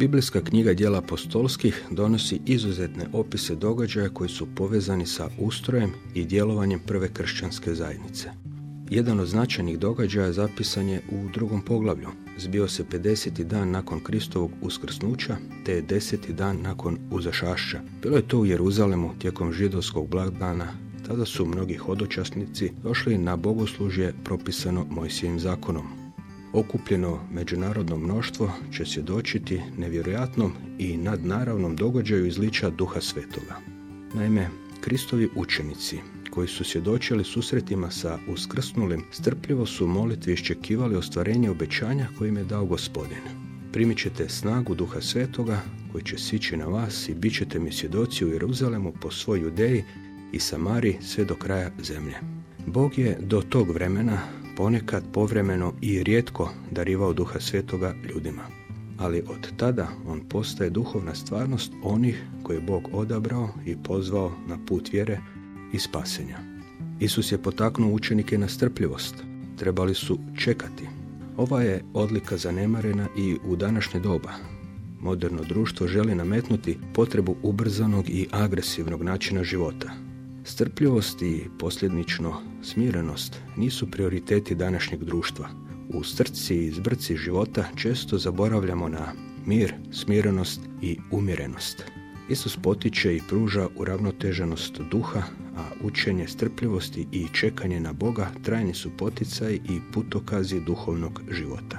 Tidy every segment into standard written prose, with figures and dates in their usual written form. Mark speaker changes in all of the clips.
Speaker 1: Biblijska knjiga Djela apostolskih donosi izuzetne opise događaja koji su povezani sa ustrojem i djelovanjem prve kršćanske zajednice. Jedan od značajnih događaja zapisan je u 2. poglavlju. Zbio se 50. dan nakon Kristovog uskrsnuća, te 10. dan nakon uzašašća. Bilo je to u Jeruzalemu tijekom židovskog blagdana. Tada su mnogi hodočasnici došli na bogoslužje propisano Mojsijevim zakonom. Okupljeno međunarodno mnoštvo će svjedočiti nevjerojatnom i nadnaravnom događaju izlića Duha Svetoga. Naime, Kristovi učenici koji su svjedočili susretima sa uskrsnulim, strpljivo su molitvi iščekivali ostvarenje obećanja koje im je dao Gospodin. Primit ćete snagu Duha Svetoga koji će sići na vas i bit ćete mi svjedoci u Jeruzalemu po svoj Judeji i Samariji sve do kraja zemlje. Bog je do tog vremena ponekad povremeno i rijetko darivao Duha Svetoga ljudima. Ali od tada on postaje duhovna stvarnost onih koje je Bog odabrao i pozvao na put vjere i spasenja. Isus je potaknuo učenike na strpljivost. Trebali su čekati. Ova je odlika zanemarena i u današnje doba. Moderno društvo želi nametnuti potrebu ubrzanog i agresivnog načina života. Strpljivost i posljednično smirenost nisu prioriteti današnjeg društva. U strci i zbrci života često zaboravljamo na mir, smirenost i umjerenost. Isus potiče i pruža uravnoteženost duha, a učenje strpljivosti i čekanje na Boga trajni su poticaji i putokazi duhovnog života.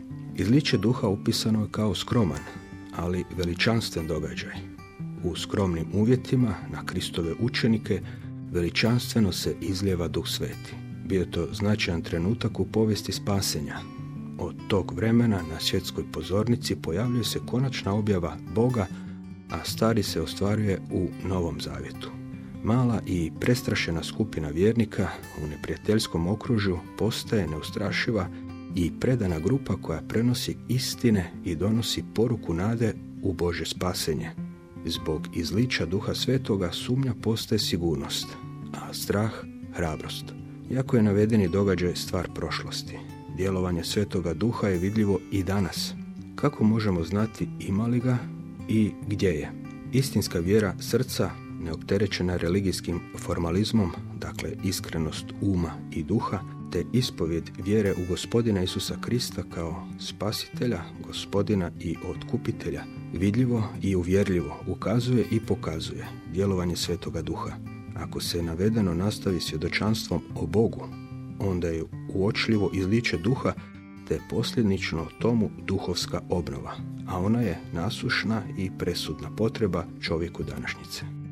Speaker 1: Izliće duha upisano je kao skroman, ali veličanstven događaj. U skromnim uvjetima na Kristove učenike veličanstveno se izlijeva Duh Sveti. Bio je to značajan trenutak u povijesti spasenja. Od tog vremena na svjetskoj pozornici pojavljuje se konačna objava Boga, a stari se ostvaruje u Novom Zavjetu. Mala i prestrašena skupina vjernika u neprijateljskom okružju postaje neustrašiva i predana grupa koja prenosi istine i donosi poruku nade u Božje spasenje. Zbog izlića Duha Svetoga sumnja postaje sigurnost, a strah hrabrost. Iako je navedeni događaj stvar prošlosti, djelovanje Svetoga Duha je vidljivo i danas. Kako možemo znati ima li ga i gdje je? Istinska vjera srca, neopterećena religijskim formalizmom, dakle iskrenost uma i duha, te ispovjed vjere u Gospodina Isusa Krista kao spasitelja, Gospodina i otkupitelja, vidljivo i uvjerljivo ukazuje i pokazuje djelovanje Svetoga Duha. Ako se navedeno nastavi svjedočanstvom o Bogu, onda je uočljivo izliće duha te posljedično tomu duhovska obnova, a ona je nasušna i presudna potreba čovjeku današnjice.